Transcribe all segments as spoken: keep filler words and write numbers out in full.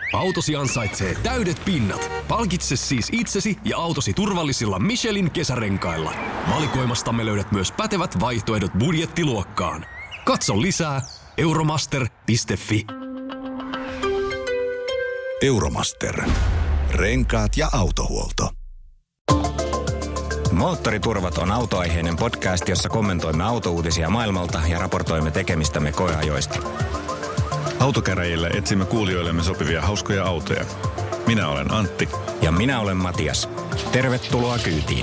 Autosi ansaitsee täydet pinnat. Palkitse siis itsesi ja autosi turvallisilla Michelin kesärenkailla. Valikoimastamme löydät myös pätevät vaihtoehdot budjettiluokkaan. Katso lisää euromaster piste fi. Euromaster. Renkaat ja autohuolto. Moottoriturvat on autoaiheinen podcast, jossa kommentoimme autouutisia maailmalta ja raportoimme tekemistämme koeajoista. Autokäräjillä etsimme kuulijoillemme sopivia hauskoja autoja. Minä olen Antti. Ja minä olen Matias. Tervetuloa kyytiin.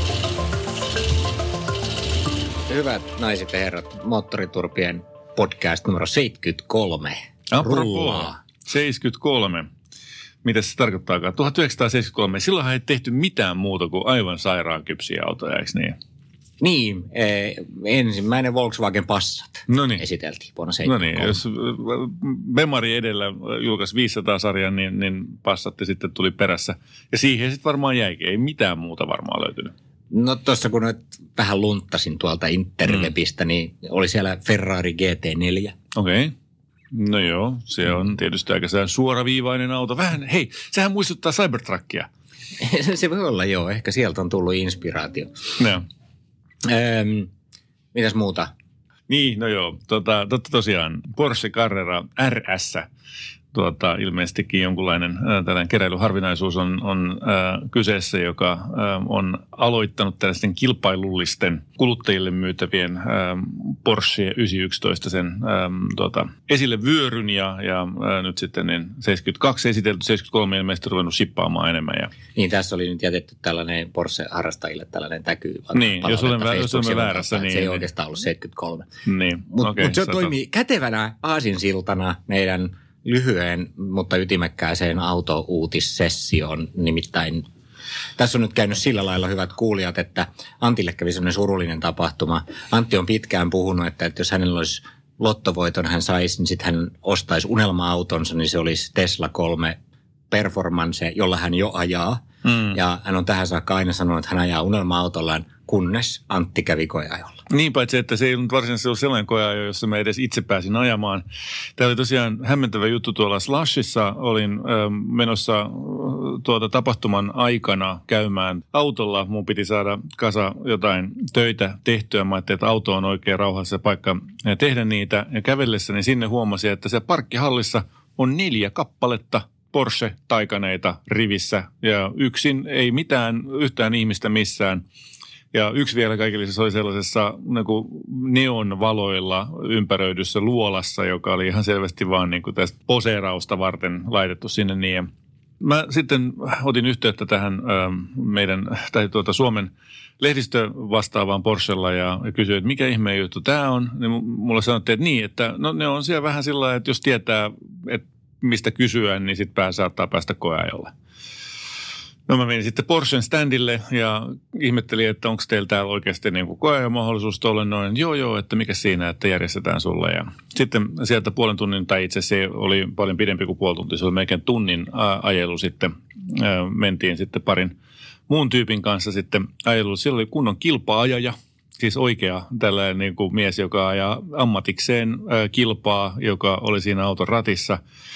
Hyvät naiset ja herrat, Moottoriturpien podcast numero seitsemänkymmentäkolme. Apropos, seitsemänkymmentäkolme. Mitä se tarkoittaakaan? tuhatyhdeksänsataaseitsemänkymmentäkolme. Silloinhan ei tehty mitään muuta kuin aivan sairaankypsiä autoja, eikö niin? Niin, eh, ensimmäinen Volkswagen Passat Noniin. esiteltiin vuonna No seitsemänkymmentäkolme. niin, jos Bemari edellä julkaisi viisisataa-sarjan, niin, niin Passatti sitten tuli perässä. Ja siihen sitten varmaan jäikin. Ei mitään muuta varmaan löytynyt. No tuossa kun nyt vähän lunttasin tuolta interwebistä, mm. niin oli siellä Ferrari G T neljä. Okei. Okay. No joo, se on tietysti aika suoraviivainen auto. Vähän, hei, sehän muistuttaa Cybertruckia. Se voi olla, joo. Ehkä sieltä on tullut inspiraatio. No. Öm, mitäs muuta? Niin, no joo. Tota, totta tosiaan Porsche Carrera R S. Tuota, ilmeisestikin jonkunlainen äh, tällainen keräilyharvinaisuus on, on äh, kyseessä, joka äh, on aloittanut tällaisten kilpailullisten kuluttajille myytävien äh, Porsche yhdeksänsataayksitoista sen äh, tuota, esille vyöryn ja, ja äh, nyt sitten niin seitsemänkymmentäkaksi esitelty, seitsemänkymmentäkolme ilmeisesti ruvennut shippaamaan enemmän. Ja... Niin, tässä oli nyt jätetty tällainen Porsche-harrastajille tällainen täky. Niin, jos olemme, jos olemme väärässä. Niin, se ei niin, oikeastaan ollut seitsemänkymmentäkolme. Niin, Mutta okay, mut se sata. toimii kätevänä aasinsiltana meidän lyhyen, mutta ytimekkääseen autouutissessioon. Nimittäin tässä on nyt käynyt sillä lailla, hyvät kuulijat, että Antille kävi sellainen surullinen tapahtuma. Antti on pitkään puhunut, että, että jos hänellä olisi lottovoiton hän saisi, niin sitten hän ostaisi unelma-autonsa, niin se olisi Tesla kolme Performance, jolla hän jo ajaa. Mm. Ja hän on tähän saakka aina sanonut, että hän ajaa unelma-autollaan, kunnes Antti kävi koeajolla. Niin, paitsi että se ei ollut varsinaisesti ollut sellainen koeajo, jossa mä edes itse pääsin ajamaan. Tämä oli tosiaan hämmentävä juttu tuolla Slushissa. Olin ö, menossa ö, tuota tapahtuman aikana käymään autolla. Mun piti saada kasa jotain töitä tehtyä. Mä ajattelin, että auto on oikein rauhassa paikka tehdä niitä. Ja kävellessäni sinne huomasin, että se parkkihallissa on neljä kappaletta Porsche-taikaneita rivissä. Ja yksin ei mitään, yhtään ihmistä missään. Ja yksi vielä kaikille se oli sellaisessa niin kuin neonvaloilla ympäröidyssä luolassa, joka oli ihan selvästi vaan niin kuin tästä poseerausta varten laitettu sinne niin. Mä sitten otin yhteyttä tähän ö, meidän, tai tuota Suomen lehdistö vastaavaan Porschella ja kysyin, että mikä ihmeen juttu tämä on. Niin mulle sanottiin, että niin, että no ne on siellä vähän sillä lailla, että jos tietää, että mistä kysyä, niin sitten pää saattaa päästä koeajolle. No mä menin sitten Porschen standille ja ihmettelin, että onko teillä täällä oikeasti niin kuin koeajomahdollisuus tuolle noin. Joo, joo, että mikä siinä, että järjestetään sulle. Ja sitten sieltä puolen tunnin, tai itse asiassa se oli paljon pidempi kuin puoli tuntia, se oli melkein tunnin ajelu sitten. Mentiin sitten parin muun tyypin kanssa sitten ajelu. Siellä oli kunnon kilpa-ajaja, siis oikea tällainen niin kuin mies, joka ajaa ammatikseen kilpaa, joka oli siinä auton ratissa.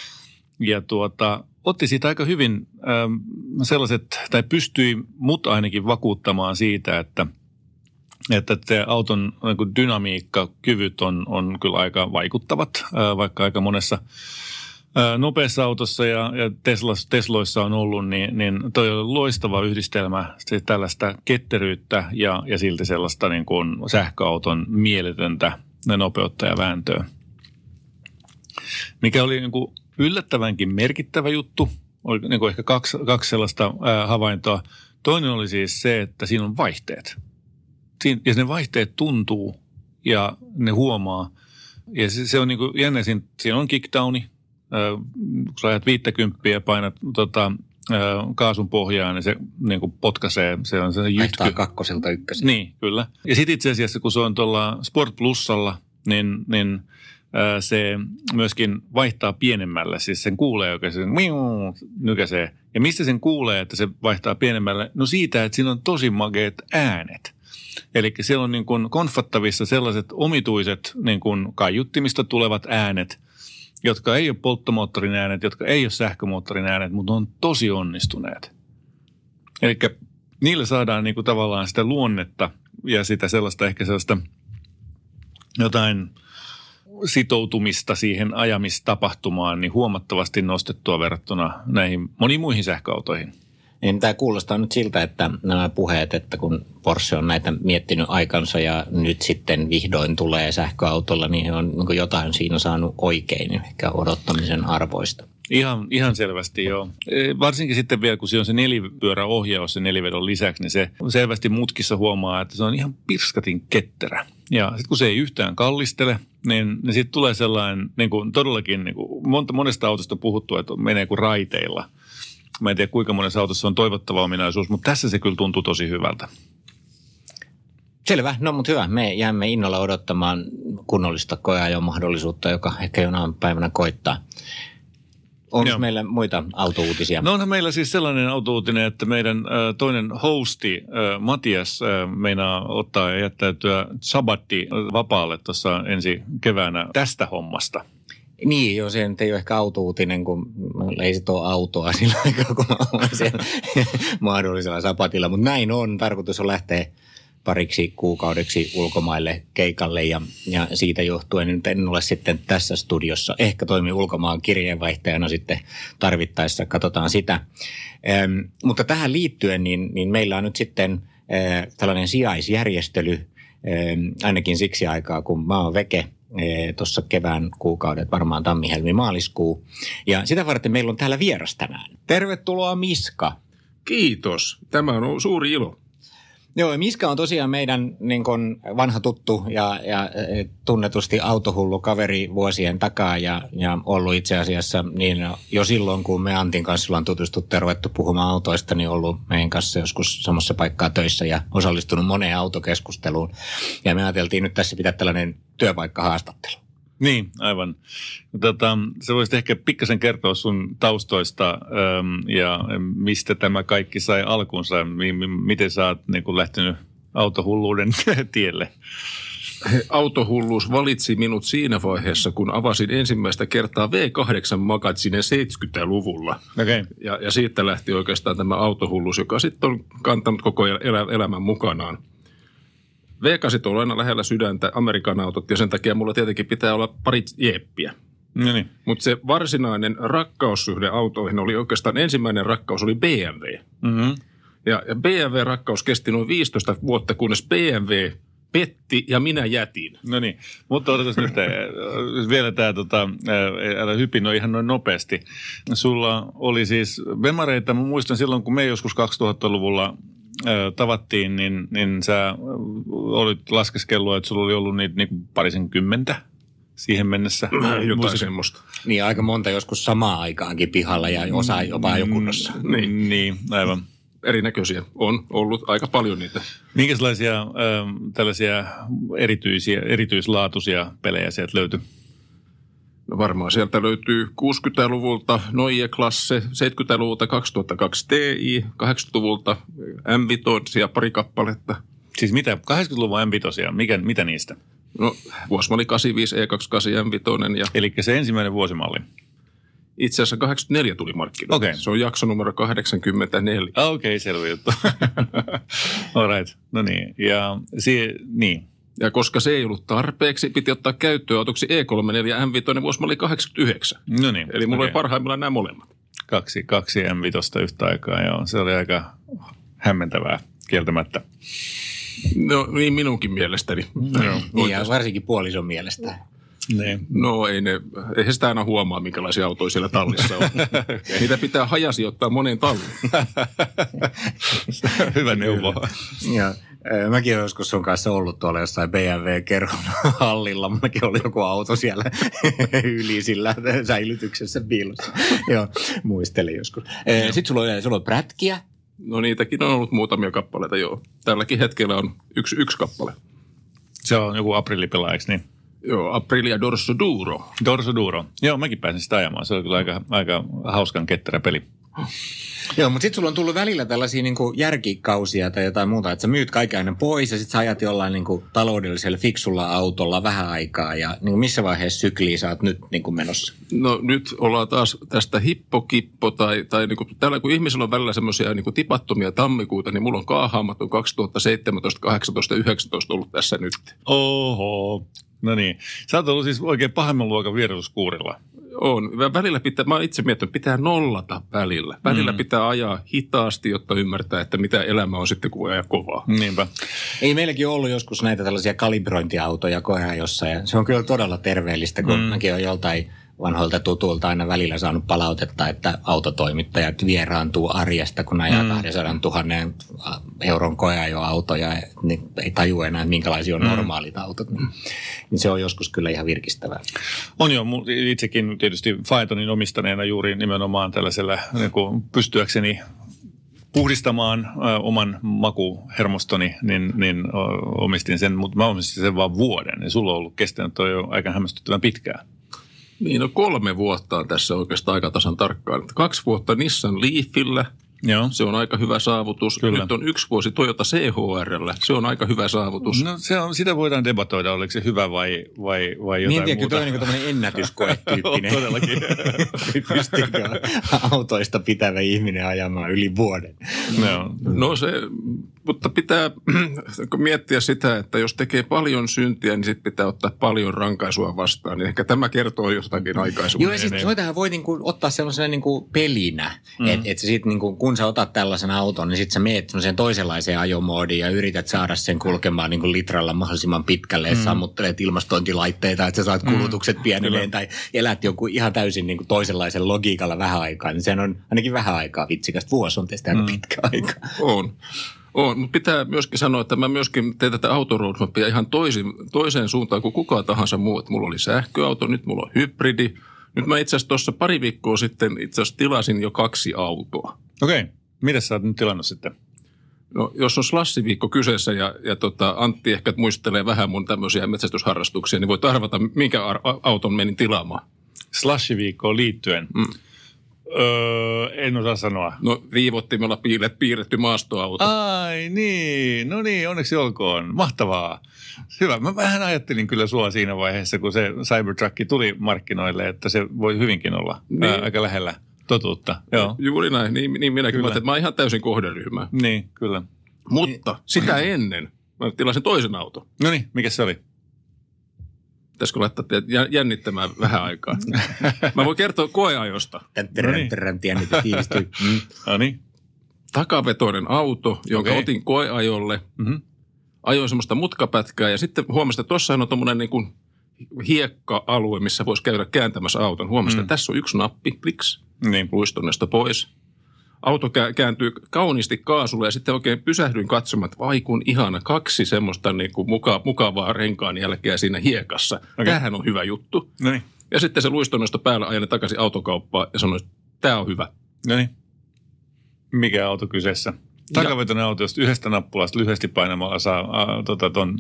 Ja tuota... otti siitä aika hyvin ähm, sellaiset, tai pystyi mut ainakin vakuuttamaan siitä, että, että se auton niin kuin dynamiikkakyvyt on, on kyllä aika vaikuttavat, äh, vaikka aika monessa äh, nopeassa autossa ja, ja Teslas, Tesloissa on ollut, niin, niin toi on loistava yhdistelmä siis tällaista ketteryyttä ja, ja silti sellaista niin kuin sähköauton mieletöntä nopeutta ja vääntöä. Mikä oli niin kuin yllättävänkin merkittävä juttu, oli niin kuin ehkä kaksi, kaksi sellaista ää, havaintoa. Toinen oli siis se, että siinä on vaihteet. Siin, ja ne vaihteet tuntuu ja ne huomaa. Ja se, se on niin kuin jännä, siinä, siinä on kickdowni. Ää, kun sä ajat viittäkymppiä ja painat tota, ää, kaasun pohjaan, niin se niin kuin potkaisee. Se on se jytky. Vaihtaa kakkoselta ykkösen. Niin, kyllä. Ja sitten itse asiassa, kun se on tuolla Sport Plusalla, niin... niin se myöskin vaihtaa pienemmälle, siis sen kuulee, joka se nykäisee. Ja mistä sen kuulee, että se vaihtaa pienemmälle? No siitä, että siinä on tosi makeat äänet. Eli siellä on niin kuin konfattavissa sellaiset omituiset niin kuin kaiuttimista tulevat äänet, jotka ei ole polttomoottorin äänet, jotka ei ole sähkömoottorin äänet, mutta on tosi onnistuneet. Eli niillä saadaan niin kuin tavallaan sitä luonnetta ja sitä sellaista ehkä sellaista jotain sitoutumista siihen ajamistapahtumaan niin huomattavasti nostettua verrattuna näihin moniin muihin sähköautoihin. Niin, tämä kuulostaa nyt siltä, että nämä puheet, että kun Porsche on näitä miettinyt aikansa ja nyt sitten vihdoin tulee sähköautolla, niin on niin jotain siinä saanut oikein, ehkä odottamisen arvoista. Ihan, ihan selvästi joo. Varsinkin sitten vielä, kun se on se nelipyöräohjaus sen nelivedon lisäksi, niin se selvästi mutkissa huomaa, että se on ihan pirskatin ketterä. Ja sitten kun se ei yhtään kallistele, niin, niin sitten tulee sellainen, niin kuin todellakin, niin kuin monta, monesta autosta on puhuttu, että menee kuin raiteilla. Mä en tiedä, kuinka monessa autossa on toivottava ominaisuus, mutta tässä se kyllä tuntuu tosi hyvältä. Selvä, no mutta hyvä. Me jäämme innolla odottamaan kunnollista koeajon mahdollisuutta, joka ehkä jonain päivänä koittaa. Onko Joo. meillä muita autouutisia? No onhan meillä siis sellainen autouutinen, että meidän äh, toinen hosti äh, Matias äh, meinaa ottaa ja jättäytyä sabatti vapaalle tuossa ensi keväänä tästä hommasta. Niin, joo, se nyt ei ole ehkä autouutinen, kun ei sit ole autoa sillä aikaa, kun mä olen siellä mahdollisella sapatilla. Mutta näin on, tarkoitus on lähteä pariksi kuukaudeksi ulkomaille keikalle ja, ja siitä johtuen nyt en ole sitten tässä studiossa. Ehkä toimii ulkomaan kirjeenvaihtajana sitten tarvittaessa, katsotaan sitä. Ähm, mutta tähän liittyen niin, niin meillä on nyt sitten äh, tällainen sijaisjärjestely, äh, ainakin siksi aikaa, kun mä oon veke. Tuossa kevään kuukaudet, varmaan tammi, helmi, maaliskuu. Ja sitä varten meillä on täällä vieras tänään. Tervetuloa Miska. Kiitos. Tämä on suuri ilo. Joo, Miska on tosiaan meidän niin kuin vanha tuttu ja, ja tunnetusti autohullu kaveri vuosien takaa ja, ja ollut itse asiassa niin jo silloin, kun me Antin kanssa ollaan tutustuttu ja ruvettu puhumaan autoista, niin ollut meidän kanssa joskus samassa paikkaa töissä ja osallistunut moneen autokeskusteluun. Ja me ajateltiin nyt tässä pitää tällainen työpaikkahaastattelu. Niin, aivan. Tota, sä voisit ehkä pikkasen kertoa sun taustoista ähm, ja mistä tämä kaikki sai alkunsa. M- m- miten sä oot niin kun lähtenyt autohulluuden tielle? Autohulluus valitsi minut siinä vaiheessa, kun avasin ensimmäistä kertaa V kahdeksan -magazinen seitsemänkymmentäluvulla. Okay. Ja, ja siitä lähti oikeastaan tämä autohulluus, joka sitten on kantanut koko elä, elämän mukanaan. V kahdeksan on aina lähellä sydäntä, Amerikan autot, ja sen takia mulla tietenkin pitää olla pari jeppiä. No niin. Mutta se varsinainen rakkaussuhde autoihin oli oikeastaan ensimmäinen rakkaus oli B M W. Mm-hmm. Ja, ja B M W-rakkaus kesti noin viisitoista vuotta, kunnes B M W petti ja minä jätin. No niin, mutta otetaan nyt vielä tämä, tota, älä hypin ihan noin nopeasti. Sulla oli siis vemareita, mä muistan silloin, kun me joskus kaksituhattaluvulla tavattiin, niin, niin sä olit laskeskellut, että sulla oli ollut niitä niin parisen kymmentä siihen mennessä. Jotain Muistin. semmoista. Niin, aika monta joskus samaan aikaankin pihalla ja osa jopa ajokunnossa. Mm, niin. niin, aivan. Erinäköisiä on ollut aika paljon niitä. Minkälaisia äh, tällaisia erityisiä, erityislaatuisia pelejä sieltä löytyi? No varmaan sieltä löytyy kuusikymmentäluvulta Neue Klasse, seitsemänkymmentäluvulta kaksituhattakaksi T I, kahdeksankymmentäluvulta M viisi ja pari kappaletta. Siis mitä? kahdeksankymmentäluvun M viisi, mikä, mitä niistä? No vuosimalli kahdeksankymmentäviisi E kaksikymmentäkahdeksan M viisi ja... Eli se ensimmäinen vuosimalli? Itse asiassa kahdeksankymmentäneljä tuli markkinoille. Okay. Se on jakso numero kahdeksankymmentäneljä. Okei, okay, selvä juttu. All right. No niin. Ja si- niin. Ja koska se ei ollut tarpeeksi, piti ottaa käyttöautoksi E kolmekymmentäneljä M viisi vuosimalli kahdeksankymmentäyhdeksän. No niin. Eli mulla okay. oli parhaimmillaan nämä molemmat. Kaksi, kaksi M viisi yhtä aikaa, joo. Se oli aika hämmentävää kieltämättä. No niin minunkin mielestäni. Joo. Niin, ja varsinkin puolison mielestä. Niin. No ei ne, ei sitä aina huomaa, minkälaisia autoja siellä tallissa on. Niitä pitää hajasi ottaa moneen talliin. Hyvä neuvo. Ja, mäkin olen joskus sun kanssa ollut tuolla jossain B M W-kerhon hallilla. Mullakin oli joku auto siellä yli sillä säilytyksessä piilossa. Joo, muistelin joskus. Sitten sulla on, sulla on prätkiä. No niitäkin on ollut muutamia kappaleita, joo. Tälläkin hetkellä on yksi, yksi kappale. Se on joku aprillipela, eikö niin? Joo, Aprilia Dorso Duro. Dorso Duro. Joo, mäkin pääsin sitä ajamaan. Se oli kyllä aika, aika hauskan ketterä peli. Joo, mutta sitten sulla on tullut välillä tällaisia niin kuin järkikausia tai jotain muuta, että sä myyt kaiken aina pois ja sitten sä ajat jollain niin kuin taloudellisella fiksulla autolla vähän aikaa ja niin kuin missä vaiheessa sykliä sä oot nyt niin kuin menossa? No nyt ollaan taas tästä hippokippo tai, tai niin kuin, täällä kun ihmisellä on välillä semmoisia niin kuin tipattomia tammikuuta, niin mulla on kaahaamat on kaksituhattaseitsemäntoista, kahdeksantoista, yhdeksäntoista ollut tässä nyt. Oho. No niin. Sä oot ollut siis oikein pahemman luokan vierotuskuurilla. On. Välillä pitää, mä oon itse miettinyt, pitää nollata välillä. Välillä mm. pitää ajaa hitaasti, jotta ymmärtää, että mitä elämä on sitten, kun voi ajaa kovaa. Niinpä. Ei meilläkin ollut joskus näitä tällaisia kalibrointiautoja koeajossa ja se on kyllä todella terveellistä, kun mm. mäkin olen joltain vanhoilta tutulta aina välillä saanut palautetta, että autotoimittajat vieraantuu arjesta, kun ajaa mm. kaksisataatuhatta euron koeajoautoja, niin ei tajua enää, minkälaisia on mm. normaalit autot. Niin, niin se on joskus kyllä ihan virkistävää. On jo, itsekin tietysti Phaetonin omistaneena juuri nimenomaan tällaisella niin kuin pystyäkseni puhdistamaan ö, oman makuhermostoni, niin, niin ö, omistin sen, mutta mä omistin sen vaan vuoden. Ja sulla on ollut kestänyt toi jo aika hämmästyttävän pitkään. Niin, no kolme vuotta on tässä oikeastaan aika tasan tarkkaan. Kaksi vuotta Nissan Leafillä, Joo. Se on aika hyvä saavutus. Kyllä. Nyt on yksi vuosi Toyota C H R:llä, se on aika hyvä saavutus. No se on, sitä voidaan debatoida, oliko se hyvä vai, vai, vai jotain niin, tiedätkö, muuta. Toi on niin kuin tämmöinen ennätyskoetyyppinen. Todellakin. Pystyykö autoista pitävä ihminen ajamaan yli vuoden? No, no se, mutta pitää miettiä sitä, että jos tekee paljon syntiä, niin sitten pitää ottaa paljon rankaisua vastaan. Niin ehkä tämä kertoo jostakin aikaisemmin. Joo, ja sitten noitahan voi niinku ottaa sellaisena niinku pelinä, mm. että et sitten niinku, kun sä otat tällaisen auton, niin sitten sä meet sellaiseen toisenlaiseen ajomoodiin ja yrität saada sen kulkemaan niinku litralla mahdollisimman pitkälle, ja mm. sammuttelet ilmastointilaitteita, että sä saat kulutukset mm. pienelleen, tai elät joku ihan täysin niinku toisenlaisen logiikalla vähän aikaa, niin sehän on ainakin vähän aikaa vitsikästä. Vuosi on tietysti aika mm. pitkä aika. On. On, mutta pitää myöskin sanoa, että mä myöskin teen tätä autoroadmapia ihan toisin, toiseen suuntaan kuin kukaan tahansa muu. Että mulla oli sähköauto, nyt mulla on hybridi. Nyt mä itse asiassa tuossa pari viikkoa sitten itse asiassa tilasin jo kaksi autoa. Okei. Okay. Mitä sä oot nyt tilannut sitten? No, jos on slassiviikko kyseessä ja, ja tota, Antti ehkä muistelee vähän mun tämmöisiä metsästysharrastuksia, niin voit arvata, minkä ar- auton menin tilaamaan. Slassiviikkoon liittyen? Mm. Öö, en osaa sanoa. No viivottimella piirret, piirretty maastoauto. Ai niin, no niin, onneksi olkoon. Mahtavaa. Hyvä. Mä vähän ajattelin kyllä sua siinä vaiheessa, kun se Cybertruck tuli markkinoille, että se voi hyvinkin olla niin. ää, aika lähellä totuutta. Joo. Juuri näin, niin, niin minäkin mä, että mä oon ihan täysin kohderyhmä. Niin, kyllä. Mutta sitä ennen mä tilasin toisen auton. No niin, mikä se oli? Pitäisikö laittaa teidät jännittämään vähän aikaa? Mä voin kertoa koeajosta. Jännitys tiivistyy. No niin. Takavetoinen auto, jonka okay. otin koeajolle. Mm-hmm. Ajoin semmoista mutkapätkää ja sitten huomasin, että tuossa on tommoinen niin kuin hiekka-alue, missä voisi käydä kääntämässä auton. Huomasin, mm. että tässä on yksi nappi, kliks, niin. luistonesta pois. Auto kääntyy kauniisti kaasulle ja sitten oikein pysähdyin katsomaan, että vai kun ihana, kaksi semmoista niin kuin muka, mukavaa renkaan jälkeä siinä hiekassa. Okay. Tämähän on hyvä juttu. Noniin. Ja sitten se luistonnosta päällä ajan takaisin autokauppaan ja sanoi, että tämä on hyvä. No niin. Mikä auto kyseessä? Takavetoinen auto, jos yhdestä nappulasta lyhyesti painamalla saa a, tota, ton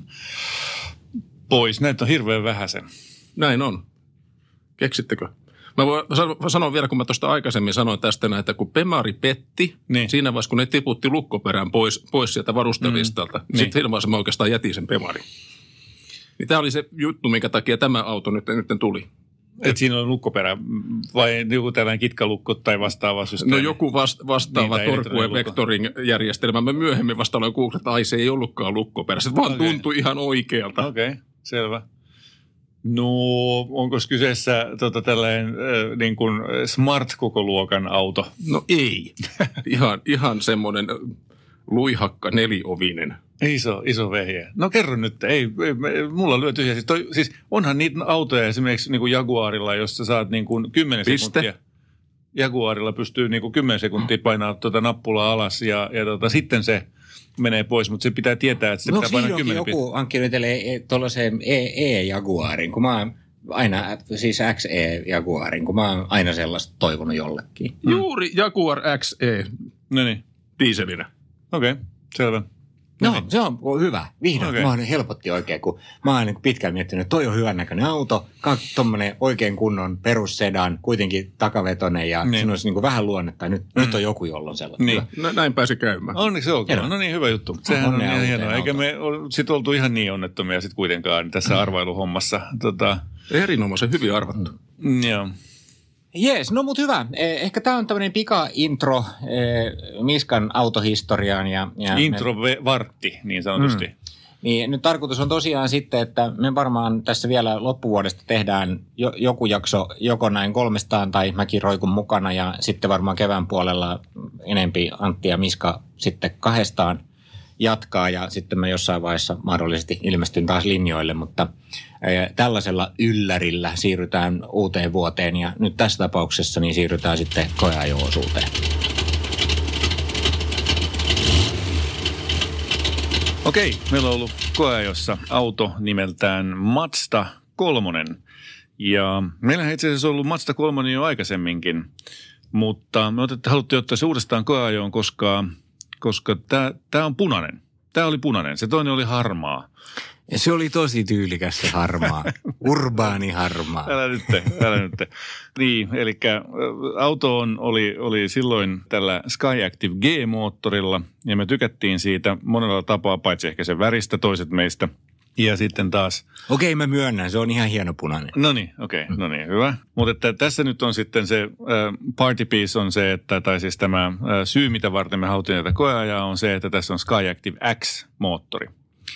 pois. Näitä on hirveän vähäisen. Näin on. Keksittekö? Mä voin sanoa vielä, kun mä tuosta aikaisemmin sanoin tästä näin, että kun Pemari petti, niin. siinä vaiheessa kun ne tiputti lukkoperään pois, pois sieltä varustelistalta, mm. niin sitten siinä vaiheessa mä oikeastaan jätin sen Pemarin. Niin tämä oli se juttu, minkä takia tämä auto nyt, nyt tuli. Että siinä on lukkoperä vai joku tällainen kitkalukko tai vastaava systeemi? No joku vasta- vastaava niin, Torque Vectoring-järjestelmä. Mä myöhemmin vasta aloin googlettaa, että ai se ei ollutkaan lukkoperä. Se vaan okay. tuntui ihan oikealta. Okei, okay, selvä. No, onko kyseessä tota, tällainen äh, niin kuin smart-kokoluokan auto? No ei. ihan, ihan semmoinen luihakka neliovinen. Iso, iso vehje. No kerro nyt, ei, ei mulla lyö tyhjä. Siis, toi, siis onhan niitä autoja esimerkiksi niin kuin Jaguarilla, jossa saat niin kuin kymmenen Piste. sekuntia. Jaguarilla pystyy niin kuin kymmenen sekuntia painaa tuota nappulaa alas ja, ja tota, sitten se menee pois, mutta se pitää tietää, että se no, pitää painaa kymmenen joku hankkiutelee tuollaiseen E-Jaguarin, kun mä oon aina, siis X E-Jaguarin, kun mä oon aina sellaista toivonut jollekin. Mm. Juuri Jaguar X E. No niin. Dieselinä. Okei, okay, selvä. No, se on hyvä. Vihdoin. Okay. Mä oon helpotti oikein, kun mä oon niin pitkään miettinyt, että toi on hyvän näköinen auto, tommonen oikein kunnon perussedan, kuitenkin takavetoinen ja niin. Siinä olisi niin vähän luonnetta. Nyt, mm. nyt on joku, jolla on sellainen. Niin. No, näin pääsi käymään. Onneksi olkoon. No niin, hyvä juttu. Sehän on ihan hienoa. Eikä me sitten oltu ihan niin onnettomia sitten kuitenkaan tässä arvailuhommassa. Tota... Erinomaisen hyvin arvattu. Mm. Joo. Jees, no mut hyvä. Ehkä tämä on tämmöinen pika-intro Miskan autohistoriaan. Ja, ja Intro-vartti, niin sanotusti. Mm. Niin nyt tarkoitus on tosiaan sitten, että me varmaan tässä vielä loppuvuodesta tehdään jo, joku jakso joko näin kolmestaan tai mäkin roikun mukana ja sitten varmaan kevään puolella enempi Antti ja Miska sitten kahdestaan jatkaa ja sitten mä jossain vaiheessa mahdollisesti ilmestyn taas linjoille, mutta tällaisella yllärillä siirrytään uuteen vuoteen ja nyt tässä tapauksessa niin siirrytään sitten koeajo-osuuteen. Okei, meillä on ollut koeajossa auto nimeltään Mazda kolmonen. Ja meillähän itse asiassa on ollut Mazda kolmonen jo aikaisemminkin, mutta me otettiin, haluttiin ottaa se uudestaan koeajoon, koska, koska tämä on punainen. Tämä oli punainen, se toinen oli harmaa. Ja se oli tosi tyylikäs se harmaa, urbaani harmaa. Älä nyt, älä nyt. Niin, eli auto on, oli, oli silloin tällä Skyactiv G-moottorilla ja me tykättiin siitä monella tapaa, paitsi ehkä sen väristä, toiset meistä. Ja sitten taas... Okei, mä myönnän, se on ihan hieno punainen. No niin, okei, okay, no niin, hyvä. Mutta tässä nyt on sitten se äh, party piece on se, että, tai siis tämä äh, syy, mitä varten me haluttiin tätä koeajaa, on se, että tässä on Skyactiv X-moottori.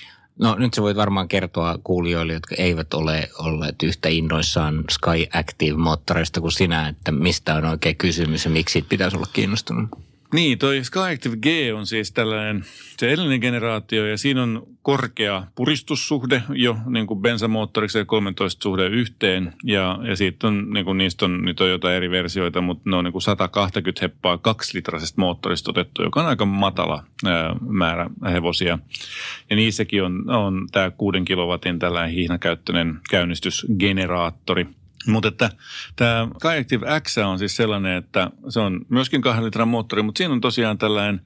No nyt sä voit varmaan kertoa kuulijoille, jotka eivät ole olleet yhtä innoissaan Skyactiv-moottoreista kuin sinä, että mistä on oikein kysymys ja miksi siitä pitäisi olla kiinnostunut. Niin, toi Skyactiv G on siis tällainen, se edellinen generaatio ja siinä on korkea puristussuhde jo niin kuin bensamoottoriksi ja kolmetoista suhde yhteen ja, ja siitä on, niin kuin niistä on, nyt on jotain eri versioita, mutta ne on niin kuin sata kaksikymmentä heppaa kaksilitrasesta moottorista otettu, joka on aika matala ää, määrä hevosia. Ja niissäkin on, on tämä kuuden kilowatin tällainen hihnakäyttöinen käynnistysgeneraattori. Mutta että tämä Skyactiv X on siis sellainen, että se on myöskin kahden litran moottori, mutta siinä on tosiaan tällainen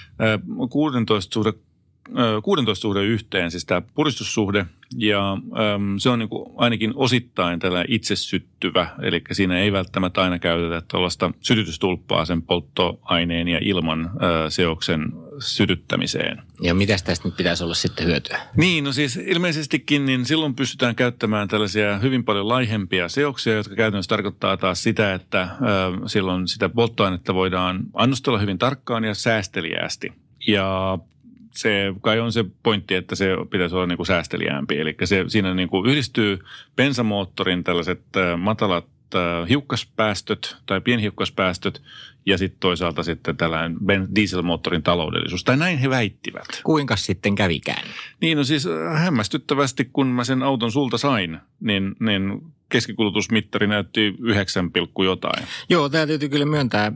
kuusitoista suhde, kuusitoista suhde yhteen, siis tämä puristussuhde. Ja äm, se on niin kuin ainakin osittain tällainen itse syttyvä, eli siinä ei välttämättä aina käytetä tuollaista sytytystulppaa sen polttoaineen ja ilman ä, seoksen sytyttämiseen. Ja mitäs tästä nyt pitäisi olla sitten hyötyä? Niin, no siis ilmeisestikin niin silloin pystytään käyttämään tällaisia hyvin paljon laihempia seoksia, jotka käytännössä tarkoittaa taas sitä, että ä, silloin sitä polttoainetta voidaan annostella hyvin tarkkaan ja säästeliäästi. Ja se kai on se pointti, että se pitäisi olla niin kuin säästeliäämpi. Eli se, siinä niin kuin yhdistyy bensamoottorin tällaiset äh, matalat äh, hiukkaspäästöt tai pienhiukkaspäästöt ja sitten toisaalta sitten tällainen ben, dieselmoottorin taloudellisuus. Tai näin he väittivät. Kuinka sitten kävikään? Niin, no siis hämmästyttävästi, kun mä sen auton sulta sain, niin, niin keskikulutusmittari näytti yhdeksän pilkku jotain. Joo, tämä täytyy kyllä myöntää,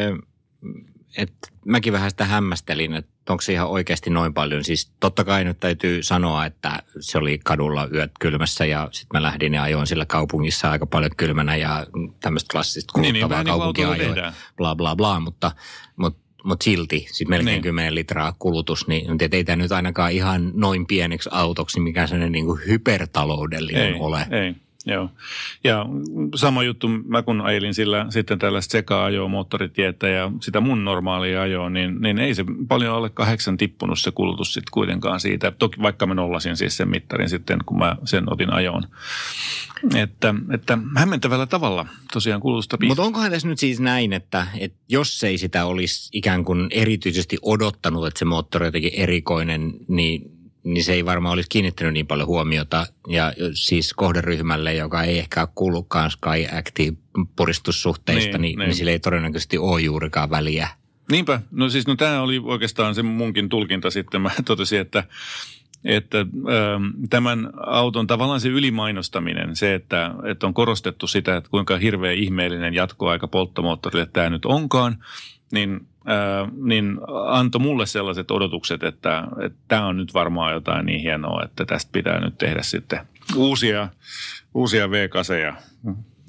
että mäkin vähän sitä hämmästelin, että onko se ihan oikeasti noin paljon. Siis totta kai nyt täytyy sanoa, että se oli kadulla yöt kylmässä ja sitten mä lähdin ja ajoin sillä kaupungissa aika paljon kylmänä ja tämmöistä klassista kuluttavaa niin, niin, kaupunkiajoa, bla bla bla, mutta, mutta, mutta silti siis melkein niin. kymmenen litraa kulutus, niin ei tämä nyt ainakaan ihan noin pieneksi autoksi, mikä sellainen niin kuin hypertaloudellinen ei, ole. Ei. Joo. Ja sama juttu, mä kun ajelin sillä sitten tällaista seka-ajoa moottoritietä ja sitä mun normaalia ajoa, niin, niin ei se paljon alle kahdeksan tippunut se kulutus sitten kuitenkaan siitä. Toki vaikka mä nollasin siis sen mittarin sitten, kun mä sen otin ajoon. Että, että hämmentävällä tavalla tosiaan kulutusta piistaa. Mutta onkohan tässä nyt siis näin, että, että jos ei sitä olisi ikään kuin erityisesti odottanut, että se moottori on jotenkin erikoinen, niin niin se ei varmaan olisi kiinnittänyt niin paljon huomiota. Ja siis kohderyhmälle, joka ei ehkä kuulukaan Skyactiv-puristussuhteista, niin, niin, niin sillä ei todennäköisesti ole juurikaan väliä. Niinpä. No siis no tämä oli oikeastaan se munkin tulkinta sitten. Mä totesin, että, että ähm, tämän auton tavallaan se ylimainostaminen, se, että, että on korostettu sitä, että kuinka hirveä ihmeellinen jatkoaika polttomoottorille tämä nyt onkaan, niin Äh, niin antoi mulle sellaiset odotukset, että tämä on nyt varmaan jotain niin hienoa, että tästä pitää nyt tehdä sitten uusia, uusia V kahdeksan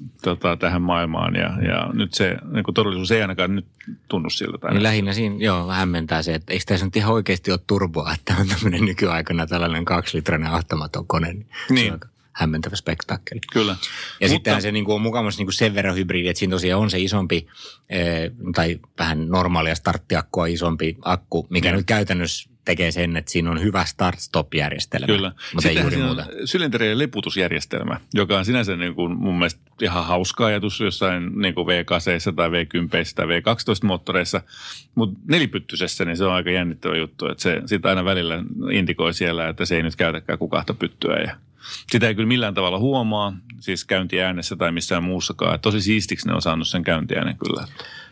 tota, tähän maailmaan ja, ja nyt se niin kuin todellisuus ei ainakaan nyt tunnu siltä. Niin lähinnä siinä, joo, hämmentää se, että eikö tässä nyt ihan oikeasti ole turboa, että on tämmöinen nykyaikana tällainen kaksilitrainen automaton kone. Niin. Niin. Se on aika hämmentävä spektaakkeli. Kyllä. Ja Mutta sittenhän se niin kuin on mukavasti niin kuin sen verran hybridi, että siinä tosiaan on se isompi eh, tai vähän normaalia starttiakkua isompi akku, mikä Joo. nyt käytännössä tekee sen, että siinä on hyvä start-stop-järjestelmä. Kyllä. Mutta ei juuri siinä muuta. on sylinterien leputusjärjestelmä, joka on sinänsä niin kuin mun mielestä ihan hauska ajatus jossain niin kuin V kahdeksan tai V kymmenen tai V kaksitoista moottoreissa, mutta nelipyttysessä niin se on aika jännittävä juttu, että se sitä aina välillä indikoi siellä, että se ei nyt käytäkään kuin kahta pyttyä ja sitä ei kyllä millään tavalla huomaa, siis käyntiäänessä tai missään muussakaan. Tosi siistiksi ne on saanut sen käyntiäänen kyllä.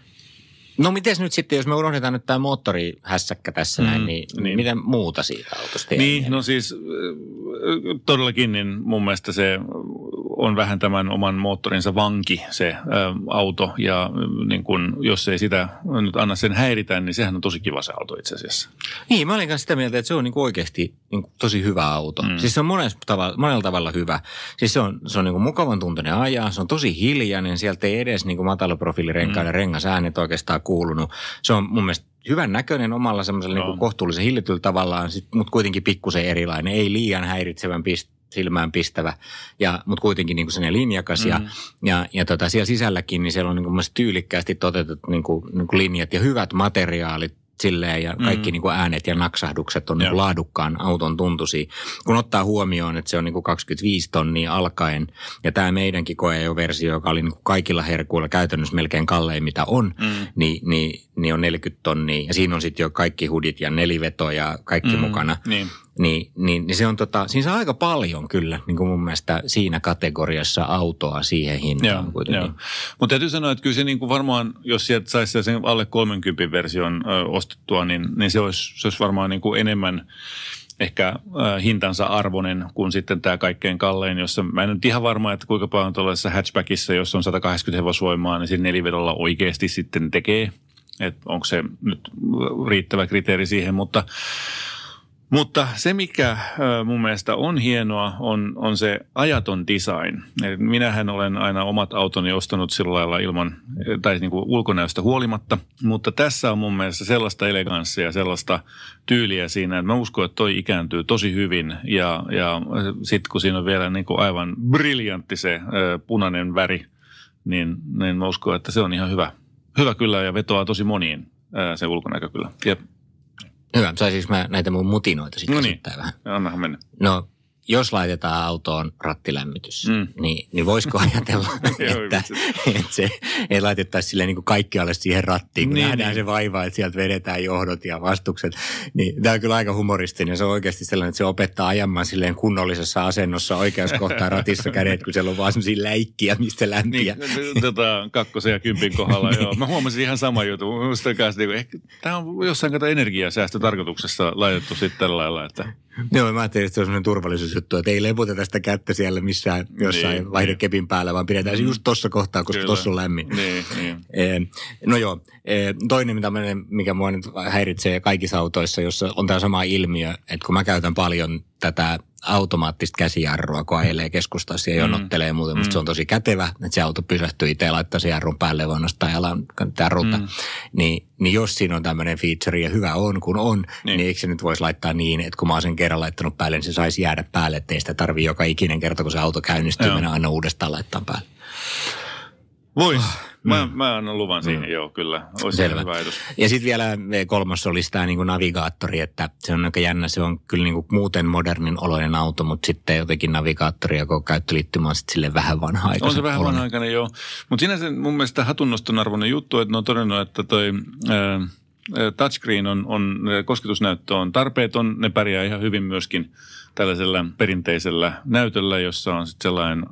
No mites nyt sitten, jos me unohdetaan nyt tämä moottorihässäkkä tässä mm, näin, niin, niin miten muuta siitä autosta? Niin, no siis todellakin niin mun mielestä se on vähän tämän oman moottorinsa vanki se ä, auto ja niin kun, jos ei sitä nyt anna sen häiritä, niin sehän on tosi kiva se auto itse asiassa. Niin, mä olin kanssa sitä mieltä, että se on niin kuin oikeasti niin kuin tosi hyvä auto. Mm. Siis se on monella tavalla, monella tavalla hyvä. Siis se on, se on niin kuin mukavan tuntuinen ajaa, se on tosi hiljainen, sieltä ei edes niin kuin matalaprofiilirenkaiden mm. rengasäänet oikeastaan kuulunut. Se on mun mielestä hyvän näköinen omalla semmoisella no. niin kuin kohtuullisen hillityllä tavallaan, mutta kuitenkin pikkusen erilainen, ei liian häiritsevän pist- silmään pistävä, ja, mutta kuitenkin niin kuin sellainen linjakas. Mm. Ja, ja, ja tota, siellä sisälläkin niin siellä on niin kuin tyylikkäästi toteutettu niin kuin, niin kuin linjat ja hyvät materiaalit silleen, ja kaikki mm. niin kuin äänet ja naksahdukset on niin kuin laadukkaan auton tuntuisia. Kun ottaa huomioon, että se on niin kuin kaksikymmentäviisi tonnia alkaen, ja tämä meidänkin koe-versio, joka oli niin kuin kaikilla herkuilla käytännössä melkein kallein mitä on, mm. niin, niin, niin on neljäkymmentä tonnia. Ja siinä on sitten jo kaikki hudit ja neliveto ja kaikki mm. mukana. Niin. Niin, niin, niin se on tota, siinä saa aika paljon kyllä niin kuin mun mielestä siinä kategoriassa autoa siihen hintaan. Mutta täytyy sanoa, että kyllä se niin kuin varmaan, jos sieltä saisi sen alle kolmenkymmenen version ö, ostettua, niin, niin se, olisi, se olisi varmaan niin kuin enemmän ehkä äh, hintansa arvoinen kuin sitten tämä kaikkein kallein, jossa mä en nyt ihan varma, että kuinka paljon tuollaisessa hatchbackissa, jos on sata kahdeksankymmentä hevosvoimaa, niin siinä nelivedolla oikeasti sitten tekee. Että onko se nyt riittävä kriteeri siihen, mutta Mutta se, mikä mun mielestä on hienoa, on, on se ajaton design. Eli minähän olen aina omat autoni ostanut sillä lailla ilman, tai niin kuin ulkonäöstä huolimatta, mutta tässä on mun mielestä sellaista eleganssia ja sellaista tyyliä siinä, että mä uskon, että toi ikääntyy tosi hyvin. Ja, ja sitten kun siinä on vielä niin kuin aivan briljantti se ö, punainen väri, niin, niin mä uskon, että se on ihan hyvä. Hyvä kyllä ja vetoaa tosi moniin ö, se ulkonäkö kyllä. Jep. Hyvä. Saisinko mä näitä mun mutinoita sitten no niin. esittää vähän? Annahan mennä. No, jos laitetaan autoon rattilämmitys, mm. niin, niin voisiko ajatella, että, että se ei laitettaisi silleen niin kuin kaikkialle siihen rattiin, kun niin, nähdään niin. se vaiva, että sieltä vedetään johdot ja vastukset. Niin, tämä on kyllä aika humoristinen. Se on oikeasti sellainen, että se opettaa ajamaan silleen kunnollisessa asennossa oikeassa kohtaa ratissa kädet, kun siellä on vaan sellaisia läikkiä, mistä lämpiä. Niin, tota, kakkosen ja kympin kohdalla, joo. Mä huomasin ihan sama juttu. Tämä on jossain kato energiasäästötarkoituksessa laitettu sitten tällä lailla, että joo, mä ajattelin, että se on sellainen turvallisuusjuttu, että ei leputeta sitä kättä siellä missään jossain niin, vaihdekepin päällä, vaan pidetään se just tuossa kohtaa, koska tuossa on lämmin. Niin, niin. E, no joo, e, toinen, mikä mua nyt häiritsee kaikissa autoissa, jossa on tämä sama ilmiö, että kun mä käytän paljon tätä automaattista käsijarrua, kun ajelee keskustassa ja jonottelee muuten. Musta mm. se on tosi kätevä, että se auto pysähtyy itse ja laittaa sen jarrun päälle vaan nostaa jalan jarrulta. Mm. Niin, niin jos siinä on tämmöinen feature ja hyvä on, kun on, niin, niin eikö se nyt voisi laittaa niin, että kun mä oon sen kerran laittanut päälle, niin se saisi jäädä päälle, ettei sitä tarvii joka ikinen kerta, kun se auto käynnistyy, joo. mennä aina uudestaan laittaa päälle. Vois. Mä, mm. mä annan luvan siihen, mm. joo, kyllä. Olisi selvä. Hyvä ajatus. Ja sitten vielä kolmas olisi tämä niinku navigaattori, että se on aika jännä. Se on kyllä niinku muuten modernin oloinen auto, mutta sitten jotenkin navigaattori ja käyttöliittymä on sitten silleen vähän vanha-aikainen. On se vähän vanha-aikainen, joo. Mutta sinänsä mun mielestä hatunnoston arvoinen juttu, että ne on todennut, että toi Äh, touchscreen on, on, kosketusnäyttö on tarpeeton. Ne pärjää ihan hyvin myöskin tällaisella perinteisellä näytöllä, jossa on sitten sellainen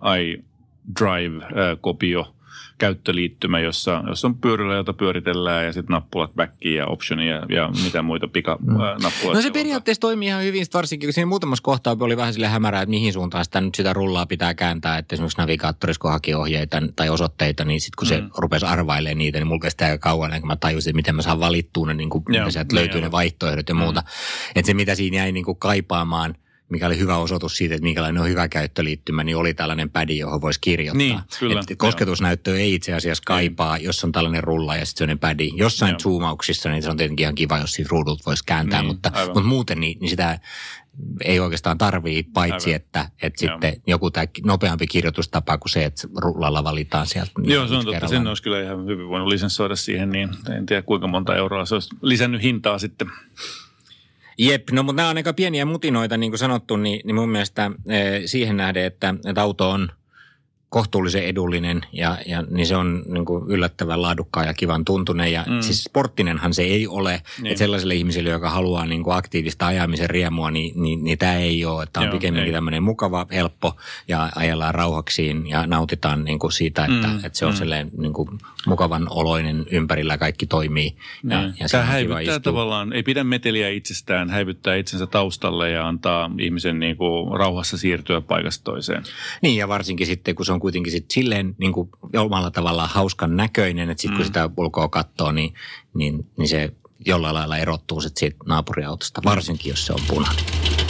iDrive-kopio, käyttöliittymä, jossa, jossa on pyörällä, jota pyöritellään ja sitten nappulat backiin ja optionia ja, ja mitä muita pikanappuloita. Mm. No se periaatteessa toimii ihan hyvin, varsinkin kun siinä muutamassa kohtaa oli vähän sille hämärää, että mihin suuntaan sitä nyt sitä rullaa pitää kääntää, että esimerkiksi navigaattorissa kun haki ohjeita tai osoitteita, niin sitten kun mm. se rupesi arvailemaan niitä, niin mulla kesti aika kauan, kun mä tajusin, miten mä saan valittua ne, niin kuin, Joo, sieltä löytyy ne vaihtoehdot ja muuta. Mm. Että se mitä siinä jäi niin kuin kaipaamaan, mikä oli hyvä osoitus siitä, että minkälainen on hyvä käyttöliittymä, niin oli tällainen pädi, johon voisi kirjoittaa. Niin, kyllä. Et kosketusnäyttöä ei itse asiassa kaipaa, jos on tällainen rulla ja sitten sellainen pädi. Jossain joo. zoomauksissa niin se on tietenkin ihan kiva, jos siitä ruudulta voisi kääntää, niin, mutta, mutta muuten niin, niin sitä ei oikeastaan tarvii, paitsi että, että sitten joku tämä nopeampi kirjoitustapa kuin se, että rullalla valitaan sieltä. Joo, se on totta. Sen olisi kyllä ihan hyvin voinut lisenssoida siihen, niin en tiedä kuinka monta euroa se olisi lisännyt hintaa sitten. Jep, no mutta nämä on aika pieniä mutinoita, niin kuin sanottu, niin, niin mun mielestä eh, siihen nähden, että, että auto on kohtuullisen edullinen ja, ja niin se on niin kuin yllättävän laadukkaan ja kivan tuntunen. Ja mm. siis sporttinenhan se ei ole, niin. Että sellaiselle ihmiselle, joka haluaa niin kuin aktiivista ajamisen riemua, niin, niin, niin tämä ei ole. Että on Joo, pikemminkin ei. tämmöinen mukava, helppo ja ajellaan rauhaksiin ja nautitaan niin kuin siitä, että, mm. että se on mm. sellainen niin kuin mukavan oloinen ympärillä, kaikki toimii. Ja, ja, ja tämä häivyttää tavallaan, ei pidä meteliä itsestään, häivyttää itsensä taustalle ja antaa ihmisen niin kuin rauhassa siirtyä paikasta toiseen. Niin ja varsinkin sitten, kun se on kuitenkin sitten silleen niin kuin omalla tavallaan hauskan näköinen, että sitten kun mm. sitä ulkoa katsoo, niin, niin, niin se jollain lailla erottuu sitten siitä naapuriautosta, varsinkin jos se on punainen.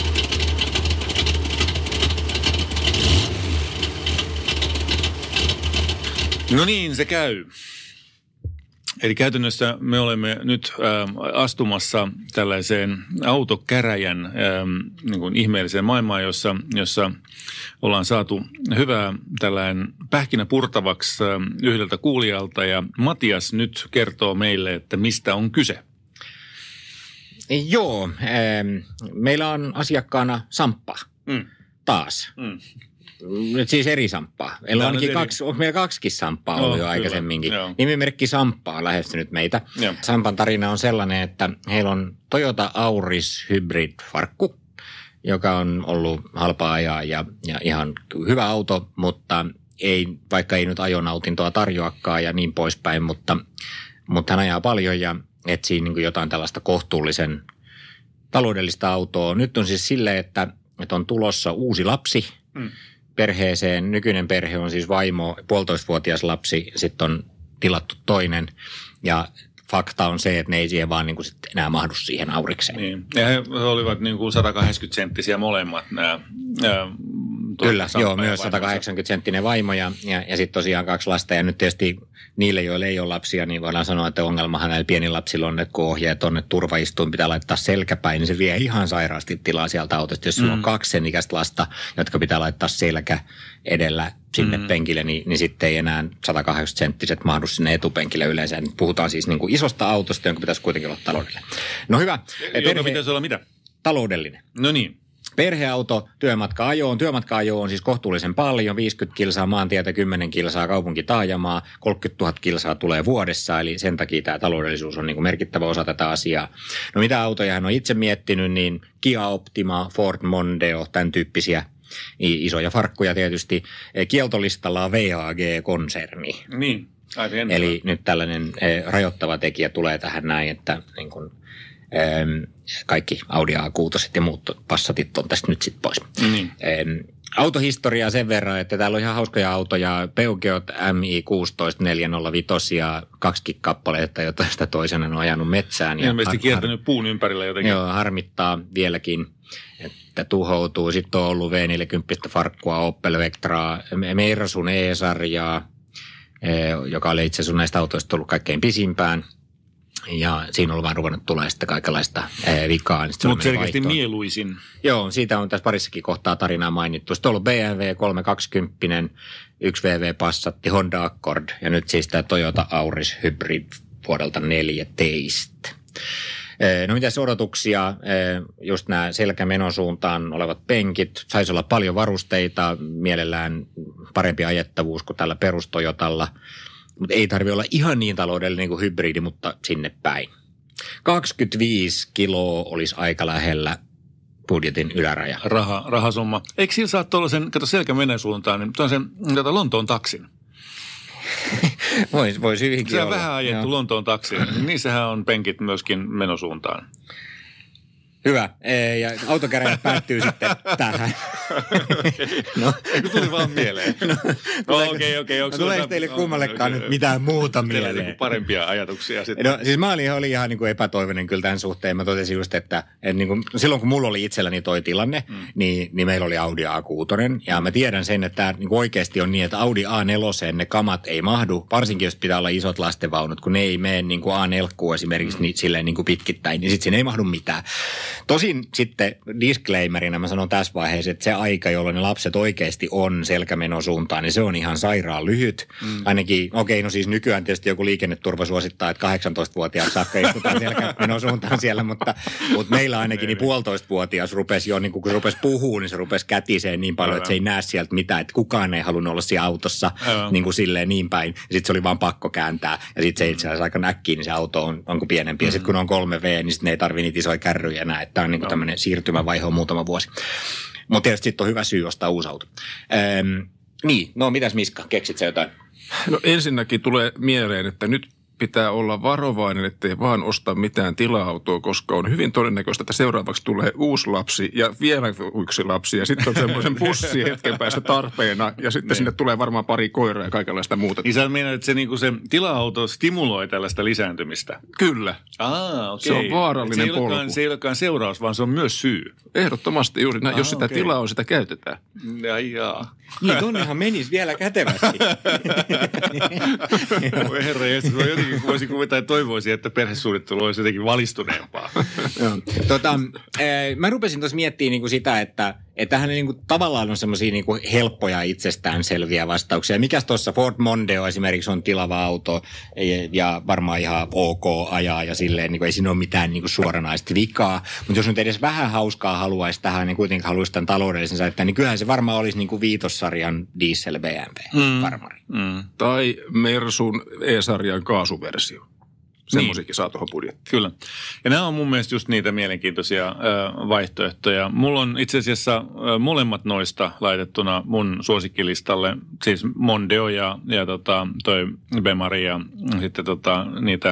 No niin, se käy. Eli käytännössä me olemme nyt äh, astumassa tällaiseen autokäräjän äh, niin kuin ihmeelliseen maailmaan, jossa, jossa ollaan saatu hyvää tällainen pähkinä purtavaksi äh, yhdeltä kuulijalta. Ja Matias nyt kertoo meille, että mistä on kyse. Joo, äh, meillä on asiakkaana Samppa mm. taas. Mm. Nyt siis eri Samppaa. Meillä on ainakin kaksi, on meillä kaksikin Samppaa ollut oh, jo aikaisemminkin. Kyllä, nimimerkki Samppa on lähestynyt meitä. Joo. Sampan tarina on sellainen, että heillä on Toyota Auris Hybrid-farkku, joka on ollut halpaa ajaa ja, ja ihan hyvä auto, mutta ei, vaikka ei nyt ajonautintoa tarjoakaan ja niin poispäin, mutta, mutta hän ajaa paljon ja etsii niin kuin jotain tällaista kohtuullisen taloudellista autoa. Nyt on siis silleen, että, että on tulossa uusi lapsi. Mm. Perheeseen. Nykyinen perhe on siis vaimo, puolitoistavuotias lapsi, sitten on tilattu toinen ja fakta on se, että ne ei siihen vaan niin kuin sit enää mahdu siihen Aurikseen. Niin. Ja he olivat niin kuin sata kahdeksankymmentä senttisiä molemmat nämä. Ää, Kyllä, joo, myös sata kahdeksankymmentä senttinen vaimo ja, ja, ja sitten tosiaan kaksi lasta. Ja nyt tietysti niille, joille ei ole lapsia, niin voidaan sanoa, että ongelmahan näillä pienillä lapsilla on, että kun ohjeet on, että turvaistuin pitää laittaa selkäpäin, niin se vie ihan sairaasti tilaa sieltä autosta. Jos sulla mm. on kaksi sen ikäistä lasta, jotka pitää laittaa selkä edellä sinne mm. penkille, niin, niin sitten ei enää sata kahdeksankymmentä senttiset mahdu sinne etupenkille yleensä. Nyt puhutaan siis niin kuin isosta autosta, jonka pitäisi kuitenkin olla taloudellinen. No hyvä. Joka perhe... pitäisi olla mitä? Taloudellinen. No niin. Perheauto työmatka-ajoon. Työmatka-ajo on siis kohtuullisen paljon, viisikymmentä kilsaa maantietä, kymmenen kilsaa kaupunkitaajamaa, kolmekymmentätuhatta kilsaa tulee vuodessa, eli sen takia tämä taloudellisuus on niin kuin merkittävä osa tätä asiaa. No mitä autoja hän on itse miettinyt, niin Kia Optima, Ford Mondeo, tämän tyyppisiä isoja farkkuja tietysti. Kieltolistalla on V A G-konserni. Niin, aivan. Eli nyt tällainen rajoittava tekijä tulee tähän näin, että niin kuin kaikki Audi A kuusi ja muut Passatit on tästä nyt sitten pois. Mm. Autohistoriaa sen verran, että täällä on ihan hauskoja autoja. Peugeot M I kuusitoista neljäsataaviisi ja kaksikin kappaleita, jota sitä toisena on ajanut metsään. Ja ilmeisesti har- kiertänyt puun ympärillä jotenkin. Joo, harmittaa vieläkin, että tuhoutuu. Sitten on ollut V neljäkymmentä farkkua, Opel Vectraa, Mersun E-sarjaa, joka oli itse asiassa näistä autoista ollut kaikkein pisimpään. Ja siinä on vaan ruvennut tulee sitten kaikenlaista ää, vikaa. Niin mutta selkeästi mieluisin. Joo, siitä on tässä parissakin kohtaa tarinaa mainittu. Sitten on ollut B M W kolmesataakaksikymmentä, yksi V W Passatti, Honda Accord ja nyt siis tämä Toyota Auris Hybrid vuodelta neljätoista. No mitäs odotuksia, just nämä selkämenosuuntaan olevat penkit, saisi olla paljon varusteita, mielellään parempi ajettavuus kuin tällä perustoyotalla. Mutta ei tarvitse olla ihan niin taloudellinen kuin hybridi, mutta sinne päin. kaksikymmentäviisi kiloa olisi aika lähellä budjetin yläraja. Raha, rahasumma. Eikö sillä saa tuollaisen, kato selkämenen suuntaan, niin tuollaisen kato Lontoon taksin? Voisi vois hyvinkin se olla. Se on vähän ajettu Lontoon taksin. Niissähän on penkit myöskin menosuuntaan. Hyvä. E, ja autokäräjä päättyy sitten tähän. No. Eikö tuli vaan mieleen? No okei, okei. Okay, okay, tuleeko teille kummallekaan nyt mitään muuta mieleen? Teillä parempia ajatuksia sitten. No siis mä olin, olin ihan niin kuin epätoivoinen kyllä tämän suhteen. Mä totesin just, että, että niin kuin, silloin kun mulla oli itselläni toi tilanne, mm. niin, niin meillä oli Audi A kuusi. Ja mä tiedän sen, että niin kuin oikeasti on niin, että Audi A neljä ne kamat ei mahdu. Varsinkin jos pitää olla isot lastenvaunut, kun ne ei mene niin kuin A neljä esimerkiksi mm. niin, silleen niin kuin pitkittäin, niin sitten siinä ei mahdu mitään. Tosin sitten disclaimerina mä sanon tässä vaiheessa, että se aika, jolloin ne lapset oikeasti on selkämenosuuntaan, niin se on ihan sairaan lyhyt. Mm. Ainakin, okei, okay, no siis nykyään tietysti joku liikenneturva suosittaa, että kahdeksantoistavuotiaat saakka istutaan selkämenosuuntaan siellä, mutta, mutta meillä ainakin niin puolitoistavuotias rupesi jo, niin kun se rupesi puhua, niin se rupesi kätiseen niin paljon, että se ei näe sieltä mitään, että kukaan ei halunnut olla siellä autossa niin kuin silleen niin päin. Ja sitten se oli vaan pakko kääntää. Ja sitten se itse asiassa aika näkkiin, niin se auto on, on kuin pienempi. Ja sitten kun on kolme V, niin sitten ne ei tarvitse niitä isoja kärryjä enää. Tämä on niin kuin tämmöinen siirtymävaihe on muutama vuosi. Mutta tietysti sitten on hyvä syy ostaa uusi auto. Öm, niin, no mitäs Miska, keksit sä jotain? No ensinnäkin tulee mieleen, että nyt pitää olla varovainen, ettei vaan osta mitään tila-autoa, koska on hyvin todennäköistä, että seuraavaksi tulee uusi lapsi ja vielä yksi lapsi ja sitten on semmoisen bussi hetken päästä tarpeena ja sitten sinne tulee varmaan pari koiraa ja kaikenlaista muuta. Niin sä meinaat, että se, niinku se tila-auto stimuloi tällaista lisääntymistä? Kyllä. Aa, okei. Se on vaarallinen se polku. Se ei olekaan seuraus, vaan se on myös syy. Ehdottomasti juuri näin. Aa, jos sitä okei. tilaa on, sitä käytetään. Ja jaa. Niin, tonnehan menisi vielä kätevästi. Voi herra, jos jotenkin voisi kuvitella ja toivoisin, että perhesuunnittelu olisi jotenkin valistuneempaa. tota, mä rupesin tuossa miettimään niinku sitä, että että tähän niinku tavallaan on semmoisia niinku helppoja itsestäänselviä vastauksia. Mikäs tuossa Ford Mondeo esimerkiksi on tilava auto ja varmaan ihan ok ajaa ja silleen, niinku ei siinä ole mitään niinku suoranaista vikaa. Mutta jos nyt edes vähän hauskaa haluaisi tähän, niin kuitenkin haluaisi tämän taloudellisen säilyttää, niin kyllähän se varmaan olisi niinku viitossarjan diesel B M W mm. varmaan. Mm. Tai Mersun E-sarjan kaasuversio. Semmoisiakin niin saa tuohon budjettiin. Kyllä. Ja nämä on mun mielestä just niitä mielenkiintoisia ö, vaihtoehtoja. Mulla on itse asiassa ö, molemmat noista laitettuna mun suosikkilistalle. Siis Mondeo ja, ja tota, toi Bemari ja sitten tota, niitä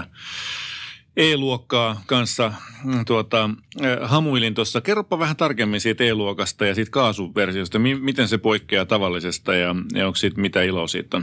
E-luokkaa kanssa tuota, hamuilin tuossa. Kerropa vähän tarkemmin siitä E-luokasta ja siitä kaasuversiosta. M- miten se poikkeaa tavallisesta ja, ja onko siitä mitä iloa siitä on?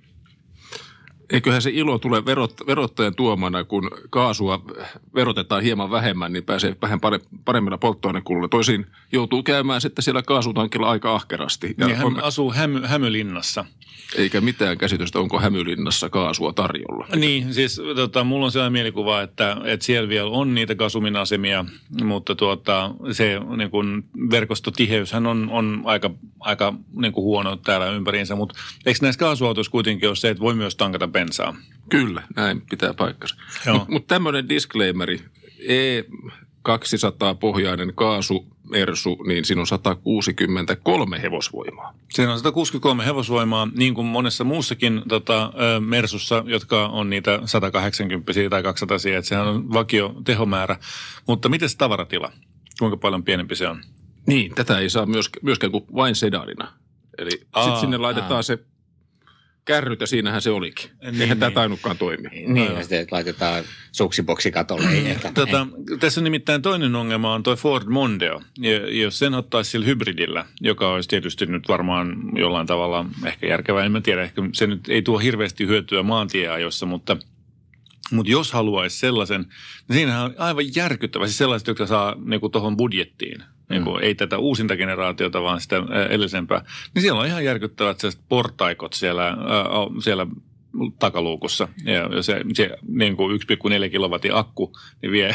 Eiköhän se ilo tule verot, verottajan tuomana, kun kaasua verotetaan hieman vähemmän, niin pääsee vähän paremmilla polttoainekuluilla. Toisin joutuu käymään sitten siellä kaasutankilla aika ahkerasti. Ja niin hän on, asuu hämy, Hämylinnassa. Eikä mitään käsitystä, onko Hämylinnassa kaasua tarjolla. Niin, siis tota, mulla on sellainen mielikuva, että, että siellä vielä on niitä Gasumin-asemia, mutta tuota, se niin kun verkostotiheyshän on, on aika, aika niin kun huono täällä ympäriinsä. Mutta eikö näissä kaasuautoissa kuitenkin ole se, että voi myös tankata bensaa? Kyllä, näin pitää paikkansa. Mutta mut tämmöinen disclaimeri, E kaksisataa-pohjainen kaasu Mersu, niin siinä on sata kuusikymmentäkolme hevosvoimaa. Siinä on sata kuusikymmentäkolme hevosvoimaa, niin kuin monessa muussakin tota, Mersussa, jotka on niitä sata kahdeksankymmentä tai kaksisataa, että sehän on vakio tehomäärä. Mutta miten se tavaratila? Kuinka paljon pienempi se on? Niin, tätä ei saa myöskään kuin vain sedanina. Eli sitten sinne laitetaan aa. se kärryt ja siinähän se olikin. Niin, Eihän niin. tämä tainnutkaan toimia. Niin, ja sitten laitetaan suksiboksi katolle. Ei ehkä. Tota, tässä nimittäin toinen ongelma on toi Ford Mondeo. Ja jos sen ottaisi sillä hybridillä, joka olisi tietysti nyt varmaan jollain tavalla ehkä järkevää, en mä tiedä, ehkä se nyt ei tuo hirveästi hyötyä maantieajoissa, mutta mutta jos haluaisi sellaisen, niin siinähän on aivan järkyttävä. Siis sellaiset, jotka saa niinku tuohon budjettiin. Niin kuin, mm. ei tätä uusinta generaatiota, vaan sitä edellisempää. Niin siellä on ihan järkyttävät sellaiset portaikot siellä, äh, siellä takaluukussa. Ja se, se niin kuin yksi pilkku neljä kilowattin akku niin vie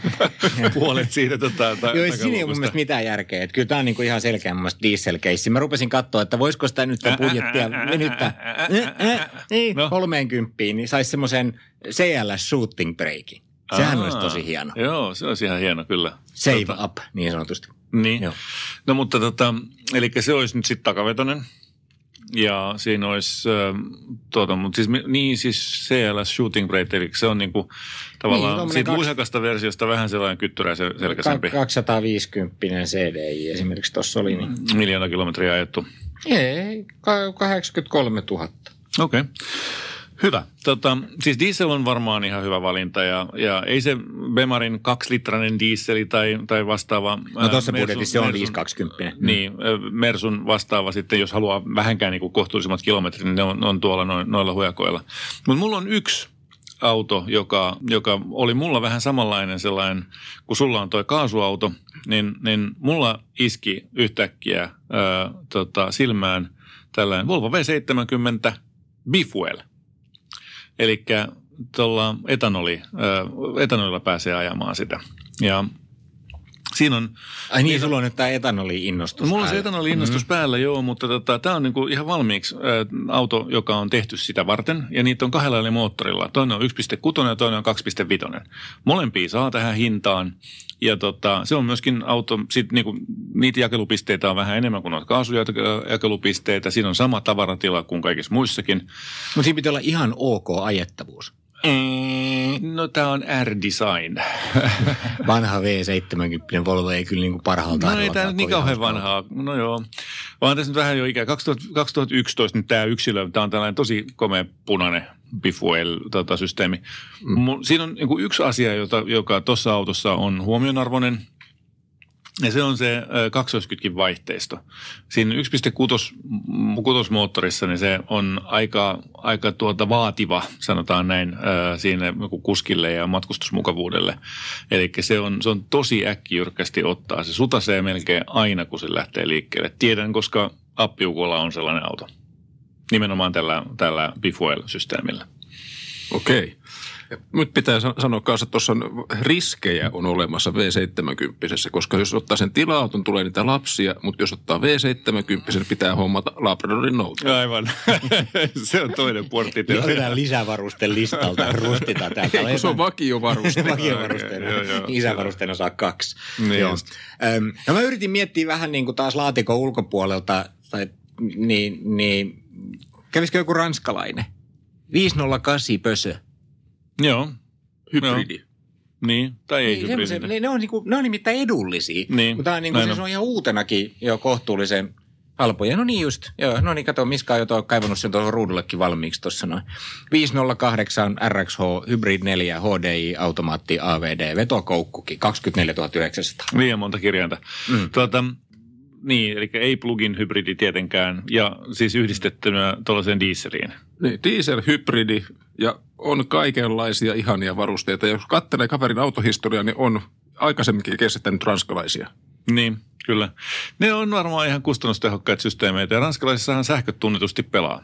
puolet siitä tota, ta- takaluukusta. Joo, siinä ei ole mun mielestä mitään järkeä. Että kyllä tämä on niin kuin ihan selkeä mun mielestä diesel-keissi. Mä rupesin katsoa, että voisiko sitä nyt budjettia venyttää niin, kolmeenkymppiin, niin saisi semmoisen C L S shooting breakin. Sehän olisi tosi hieno. Joo, se olisi ihan hieno, kyllä. Save tota, up, niin sanotusti. Niin. Joo. No mutta tota, eli se olisi nyt sitten takavetoinen. Ja siinä olisi, äh, tuota, mutta siis, niin siis C L S Shooting Brake, eli se on niinku tavallaan niin, siitä luihakasta versiosta vähän sellainen kyttyrä selkäisempi. kaksisataaviisikymmentä C D I esimerkiksi tuossa oli. Niin. Miljoona kilometriä ajettu. Ei, kahdeksankymmentäkolme tuhatta. Okei. Okay. Hyvä. Tota, siis diesel on varmaan ihan hyvä valinta ja, ja ei se Bemarin kaksilitrainen dieseli tai, tai vastaava. No tuossa budjetissa se on viisi kaksikymmentä. Niin, Mersun vastaava sitten, jos haluaa vähänkään niin kuin kohtuullisemmat kilometrit, niin ne on, on tuolla noin, noilla hujakoilla. Mutta mulla on yksi auto, joka, joka oli mulla vähän samanlainen sellainen, kun sulla on toi kaasuauto, niin, niin mulla iski yhtäkkiä ää, tota, silmään tällainen Volvo V seitsemänkymmentä Bifuel. Eli tuolla etanoli, ää, etanolilla pääsee ajamaan sitä. Ja siinä on... Ai niin, sulla on nyt tämä etanoli-innostus Mulla on se etanoli-innostus mm-hmm. päällä, joo, mutta tota, tämä on niinku ihan valmiiksi ä, auto, joka on tehty sitä varten. Ja niitä on kahdella eri moottorilla. Toinen on yksi pilkku kuusi ja toinen on kaksi pilkku viisi. Molempia saa tähän hintaan. Ja tota, se on myöskin auto, sit niinku, niitä jakelupisteitä on vähän enemmän kuin noita kaasujakelupisteitä. Siinä on sama tavaratila kuin kaikissa muissakin. Mutta siinä pitää olla ihan ok ajettavuus. No tämä on R-Design. Vanha V seitsemänkymmentä Volvo ei kyllä niinku parhaalta. No ei tämä nyt niin kauhean vanhaa. No joo. Vaan tässä nyt vähän jo ikää. kaksituhattayksitoista nyt tämä yksilö, tämä on tällainen tosi komea punainen Bifuel-systeemi. Mm. Siinä on niin kuin yksi asia, jota, joka tuossa autossa on huomionarvoinen. Ja se on se kaksoiskytkin vaihteisto. Siinä yksi pilkku kuusi moottorissa niin se on aika, aika tuota vaativa, sanotaan näin, siinä kuskille ja matkustusmukavuudelle. Eli se on, se on tosi äkkijyrkkästi ottaa. Se sutasee melkein aina, kun se lähtee liikkeelle. Tiedän, koska appiukolla on sellainen auto. Nimenomaan tällä, tällä Bifuel-systeemillä. Okei. Nyt pitää sanoa kanssa, että tuossa riskejä on olemassa V seitsemänkymmentä, koska jos ottaa sen tila-auton, tulee niitä lapsia, mutta jos ottaa V seitsemänkymmentä, niin pitää hommata Labradorin Note. Aivan. Se on toinen portti. Otetaan lisävarusten listalta, rustitaan täältä. Eikö se on vakiovarusteena? Vakiovarusteena. Lisävarusteena saa kaksi. Niin joo. No mä yritin miettiä vähän niin kuin taas laatikon ulkopuolelta, tai, niin, niin kävisikö joku ranskalainen? viisi nolla kahdeksan pösö. Joo. Hybridi. Joo. Niin, tai ei niin, hybridi. Ne, ne, on niinku, ne on nimittäin edullisia. Niin. Mutta niinku, se on ihan uutenakin jo kohtuullisen halpoja. No niin just. Joo, no niin, kato, Miska on jo kaivannut sen tuohon ruudullekin valmiiksi tuossa noin. viisi nolla kahdeksan R X H, Hybrid neljä, H D I, automaatti, A V D, vetokoukkukin, kaksikymmentäneljätuhatta yhdeksänsataa. Liian monta kirjainta. Mm. Tuota, niin, eli ei plug-in hybridi tietenkään, ja siis yhdistettynä tuollaiseen dieseliin. Niin, diesel-hybridi, ja on kaikenlaisia ihania varusteita. Jos katselee kaverin autohistoriaa, niin on aikaisemminkin kestänyt ranskalaisia. Niin, kyllä. Ne on varmaan ihan kustannustehokkaita systeemeitä, ja ranskalaisissahan sähköt tunnetusti pelaa.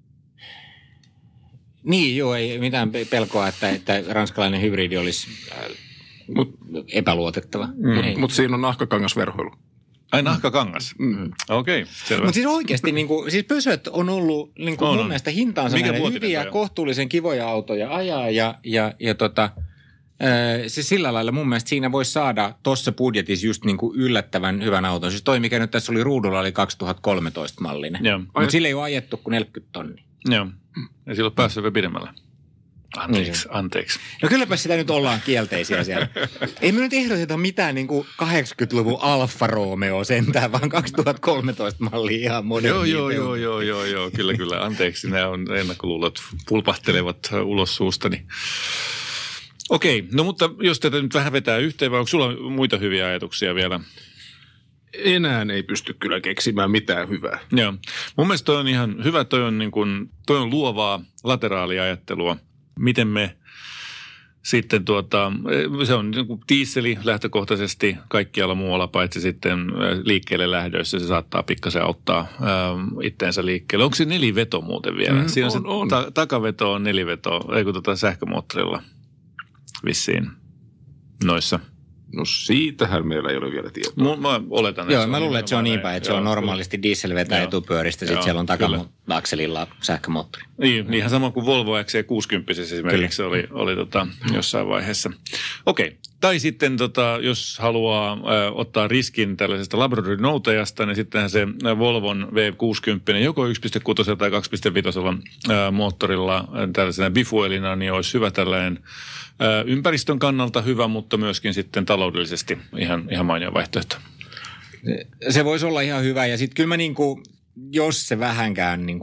Niin, joo, ei mitään pelkoa, että, että ranskalainen hybridi olisi äh, Mut, epäluotettava. Mm. Mutta siinä on nahkakangasverhoilu. Ai nahkakangas? Mm. Okei, okay, selvä. Mutta siis oikeasti, niin kuin, siis pösöt on ollut niin kuin on, mun on. mielestä hintaansa näin hyviä, ja kohtuullisen kivoja autoja ajaa ja, ja, ja tota, siis sillä lailla mun mielestä siinä voisi saada tuossa budjetissa just niin kuin yllättävän hyvän auton. Siis toi, mikä nyt tässä oli ruudulla, oli kaksituhattakolmetoista mallinen. Mutta sillä ei ole ajettu kuin neljäkymmentä tonnia. Joo, ja sillä on päässyt vielä pidemmällä. Anteeksi, anteeksi. No kylläpä sitä nyt ollaan kielteisiä siellä. Ei me nyt ehdoteta mitään niin kuin kahdeksankymmentäluvun Alfa Romeo sentään, vaan kaksituhattakolmetoista mallia ihan modernia. Joo, joo, joo, joo, joo, kyllä, kyllä. Anteeksi, nämä on ennakkoluulot pulpahtelevat ulos suustani. Okei, no mutta jos tätä nyt vähän vetää yhteen, vai onko sulla muita hyviä ajatuksia vielä? Enää ei pysty kyllä keksimään mitään hyvää. Joo, mun mielestä toi on ihan hyvä, toi on, niin kuin, toi on luovaa lateraaliajattelua. Miten me sitten tuota, se on niin kuin dieseli lähtökohtaisesti kaikkialla muualla, paitsi sitten liikkeelle lähdöissä se saattaa pikkasen auttaa ähm, itteensä liikkeelle. Onko se neliveto muuten vielä? Mm, Siinä on, on se on. Ta- takaveto on neliveto, ei kun tuota sähkömoottorilla vissiin noissa. No siitähän meillä ei ole vielä tietoa. Mä oletan, Joo, mä luulen, että se on niin päin, että joo, se on normaalisti diesel vetää etupyöristä, sitten siellä on takaakselilla sähkömoottori. Niin, ihan sama kuin Volvo X C kuusikymmentä esimerkiksi oli, oli tota, jossain vaiheessa. Okei, okay. Tai sitten tota, jos haluaa äh, ottaa riskin tällaisesta Labradorin Noteasta, niin sittenhän se Volvon V kuusikymmentä joko yksi pilkku kuusi tai kaksi pilkku viisi äh, moottorilla äh, tällaisena bifuelina, niin olisi hyvä tällainen äh, ympäristön kannalta hyvä, mutta myöskin sitten taloudellisesti ihan, ihan mainio vaihtoehto. Se voisi olla ihan hyvä, ja sitten kyllä mä niinku, jos se vähänkään niinku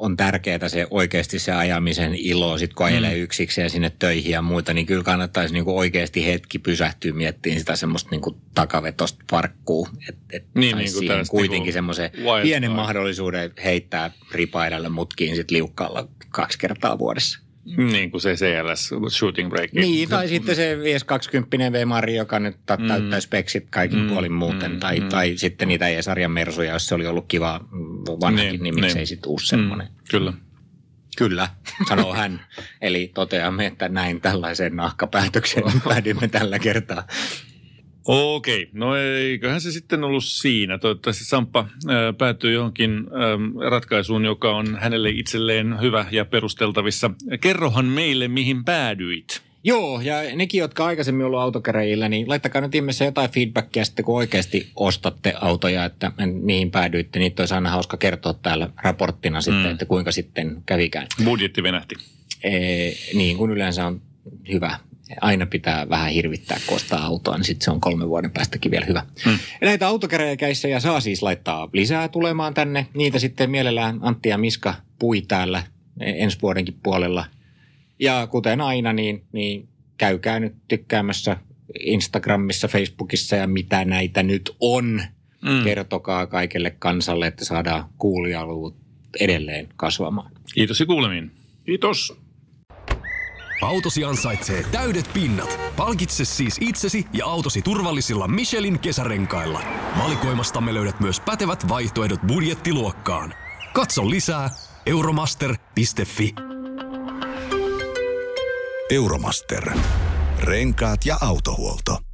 on tärkeää se oikeasti se ajamisen ilo, sit kun ajelee mm. yksikseen sinne töihin ja muuta, niin kyllä kannattaisi niinku oikeasti hetki pysähtyä miettimään sitä semmoista niinku takavetosta parkkuu, että et niin, niin siihen kuitenkin niinku semmoisen pienen card. Mahdollisuuden heittää ripaidalle mutkiin sit liukkaalla kaksi kertaa vuodessa. Niin kuin se C L S shooting break. Niin, tai sitten se viisi kaksikymmentä V-Mari, joka nyt täyttää mm. speksit kaikin mm. puolin muuten. Mm. Tai, mm. tai sitten niitä E-sarjan mersuja, jos se oli ollut kiva vanhakin, niin, niin miksei niin. sitten uusi semmoinen. Mm. Kyllä. Kyllä, sanoo hän. Eli toteamme, että näin tällaiseen nahkapäätökseen päädymme tällä kertaa. Okei, no eiköhän se sitten ollut siinä. Toivottavasti Samppa ää, päätyy johonkin ää, ratkaisuun, joka on hänelle itselleen hyvä ja perusteltavissa. Kerrohan meille, mihin päädyit. Joo, ja nekin, jotka aikaisemmin ollut autokäräjillä, niin laittakaa nyt ihmeessä jotain feedbackia sitten, kun oikeasti ostatte autoja, että mihin päädyitte. Niitä olisi aina hauska kertoa täällä raporttina sitten, mm. että kuinka sitten kävikään. Budjetti venähti. Ee, niin kuin yleensä on hyvä. Aina pitää vähän hirvittää, kun ostaa autoa, niin sitten se on kolmen vuoden päästäkin vielä hyvä. Hmm. Ja näitä autokäräjäkäissejä saa siis laittaa lisää tulemaan tänne. Niitä sitten mielellään Antti ja Miska pui täällä ensi vuodenkin puolella. Ja kuten aina, niin, niin käykää nyt tykkäämässä Instagramissa, Facebookissa ja mitä näitä nyt on. Hmm. Kertokaa kaikelle kansalle, että saadaan kuulijaluvut edelleen kasvamaan. Kiitos ja kuulemiin. Kiitos. Autosi ansaitsee täydet pinnat. Palkitse siis itsesi ja autosi turvallisilla Michelin kesärenkailla. Valikoimastamme löydät myös pätevät vaihtoehdot budjettiluokkaan. Katso lisää euromaster piste fi. Euromaster. Renkaat ja autohuolto.